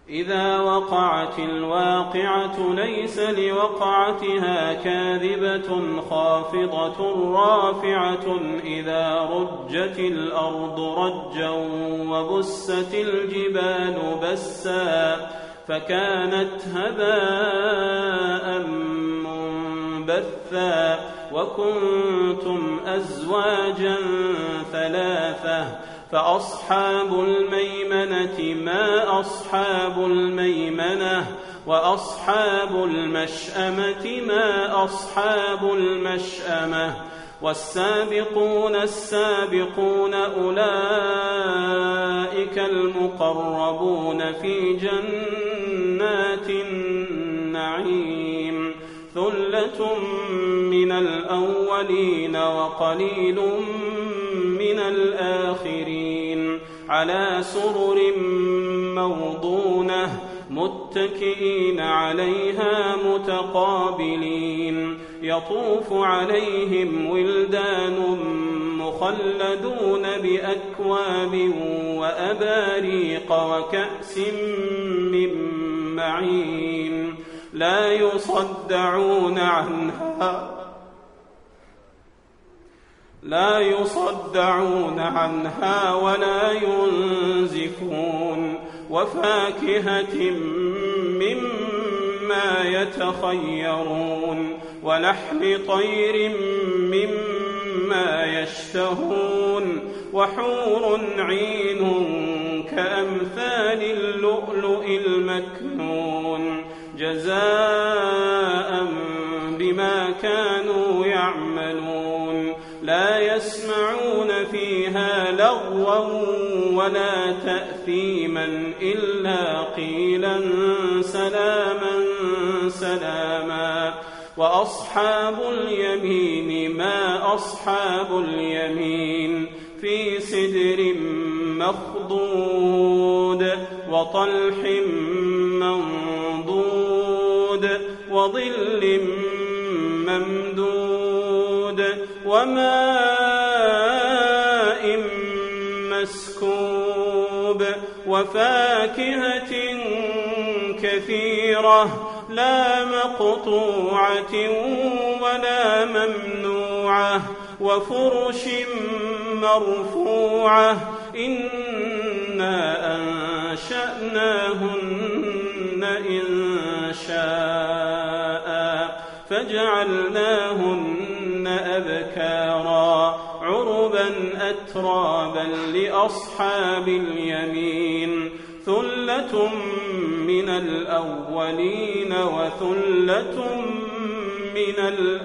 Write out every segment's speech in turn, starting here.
إذا وقعت الواقعة ليس لوقعتها كاذبة خافضة رافعة إذا رجت الأرض رجا وبست الجبال بسا فكانت هباء منبثا وكنتم أزواجا ثلاثة فأصحاب الميمنة ما أصحاب الميمنة وأصحاب المشأمة ما أصحاب المشأمة والسابقون السابقون أولئك المقربون في جنات النعيم ثلة من الأولين وقليل من الآخرين على سرر موضونة متكئين عليها متقابلين يطوف عليهم ولدان مخلدون بأكواب وأباريق وكأس من معين لا يصدعون عنها ولا ينزفون وفاكهة مما يتخيرون ولحم طير مما يشتهون وحور عين كأمثال اللؤلؤ المكنون جزاء بما كانوا يعملون لا يسمعون فيها لغوا ولا تأثيما إلا قيلا سلاما سلاما وأصحاب اليمين ما أصحاب اليمين في سدر مخضود وطلح منضود وظل ممدود وماء مسكوب وفاكهة كثيرة لا مقطوعة ولا ممنوعة وفرش مرفوعة إنا أنشأناهن إنشاء فجعلناهن أبكارا عربا أترابا لأصحاب اليمين ثلة من الأولين وثلة من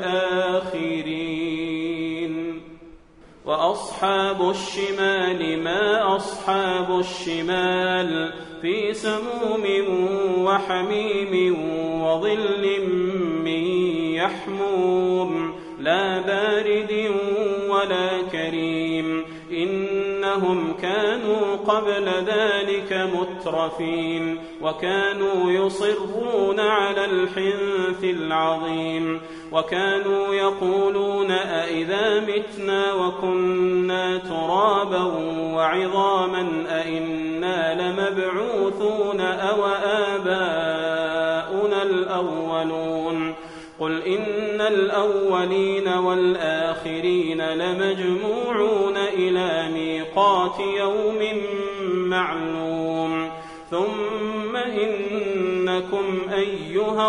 الآخرين وأصحاب الشمال ما أصحاب الشمال في سموم وحميم وظل من يحموم لا بارد ولا كريم إنهم كانوا قبل ذلك مترفين وكانوا يصرون على الحنث العظيم وكانوا يقولون أئذا متنا وكنا ترابا وعظاما أئنا لمبعوثون أو آباؤنا الأولون قل إن الأولين والآخرين لمجموعون إلى ميقات يوم معلوم ثم إنكم أيها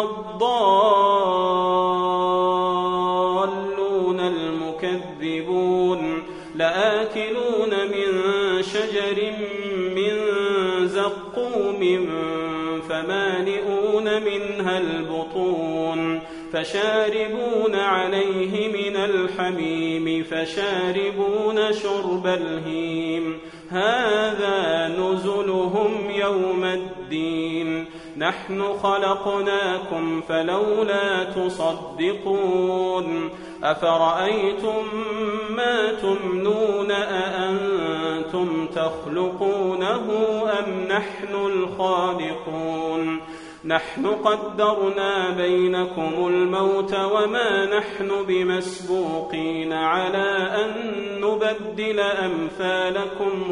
الضالون المكذبون لآكلون من شجر من زقوم فمالئون منها البطون فشاربون عليه من الحميم فشاربون شرب الهيم هذا نزلهم يوم الدين نحن خلقناكم فلولا تصدقون أفرأيتم ما تمنون أأنتم تخلقونه أم نحن الخالقون نحن قدرنا بينكم الموت وما نحن بمسبوقين على أن نبدل أمثالكم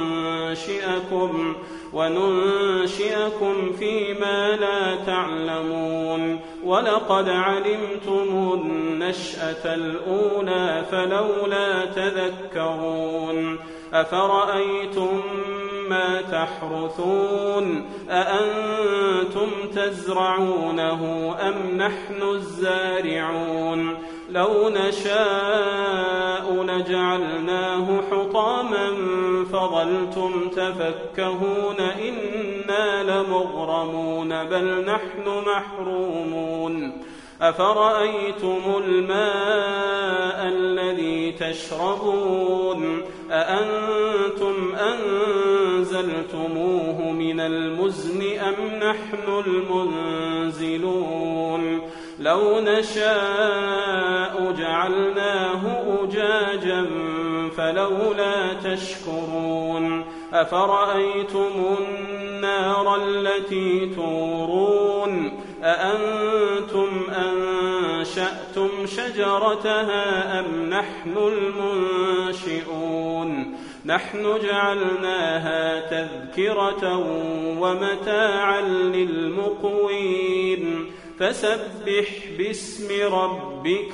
وننشئكم فيما لا تعلمون ولقد علمتم النشأة الأولى فلولا تذكرون أفرأيتم ما تحرثون أأنتم تزرعونه أم نحن الزارعون لو نشاء لجعلناه حطاما فظلتم تفكهون إنا لمغرمون بل نحن محرومون أفرأيتم الماء الذي تشربون أأنتم أنزلتموه من المزن أم نحن المنزلون لو نشاء جعلناه أجاجا فلولا تشكرون أفرأيتم النار التي تورون أأنتم أنشأتم شجرتها أم نحن المنشئون نحن جعلناها تذكرة ومتاعا للمقوين فسبح باسم ربك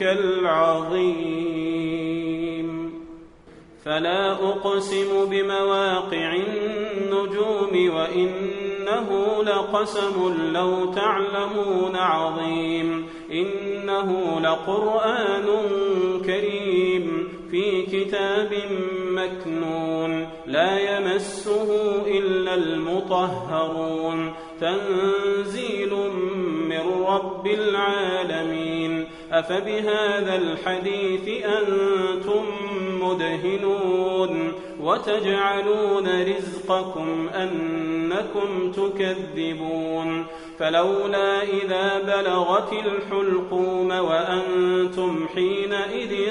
العظيم فلا أقسم بمواقع النجوم وإنه لقسم لو تعلمون عظيم إنه لقرآن كريم في كتاب مكنون لا يمسه إلا المطهرون تنزيل من رب العالمين أفبهذا الحديث أنتم مدهنون وتجعلون رزقكم أنكم تكذبون فلولا إذا بلغت الحلقوم وأنتم حينئذ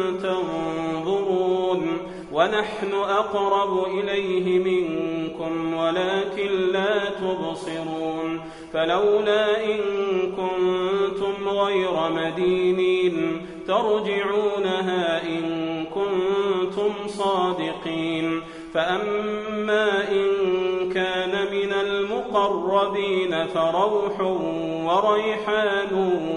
تنظرون ونحن أقرب إليه منكم ولكن لا تبصرون فلولا إن كنتم غير مدينين ترجعونها إن كنتم صادقين فأما إن كان من المقربين فروح وريحان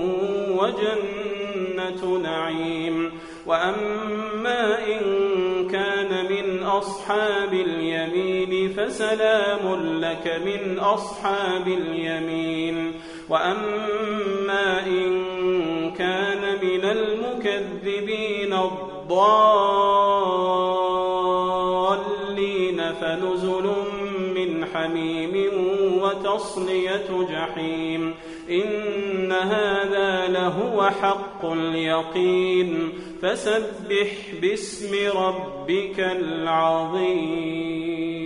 وجنة نعيم وأما إن كان من أصحاب اليمين فسلام لك من أصحاب اليمين وأما إن كان من المكذبين الضالين فنزل من حميم وتصلية جحيم إن هذا لهو حق اليقين فسبح باسم ربك العظيم